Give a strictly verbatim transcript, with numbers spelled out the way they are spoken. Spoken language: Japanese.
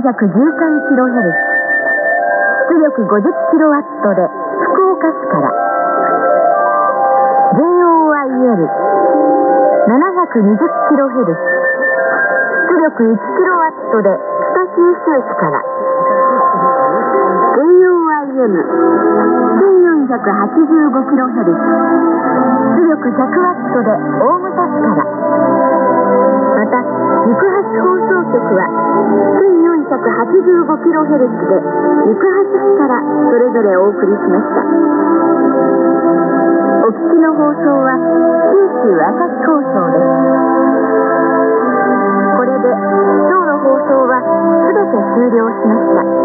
ひゃくじゅうさんキロヘルツ、出力 ごじゅっキロワット で福岡市から。 ジェイオーアイエルななひゃくにじゅっキロヘルツ、出力いちキロワット で北九州市から。 ジェイオーアイエムせんよんひゃくはちじゅうごキロヘルツ、出力ひゃくワット で大牟田市から。また行橋放送局はせんよんひゃくはちじゅうごキロヘルツ で行橋市からそれぞれお送りしました。お聞きの放送は九州朝日放送です。これで今日の放送はすべて終了しました。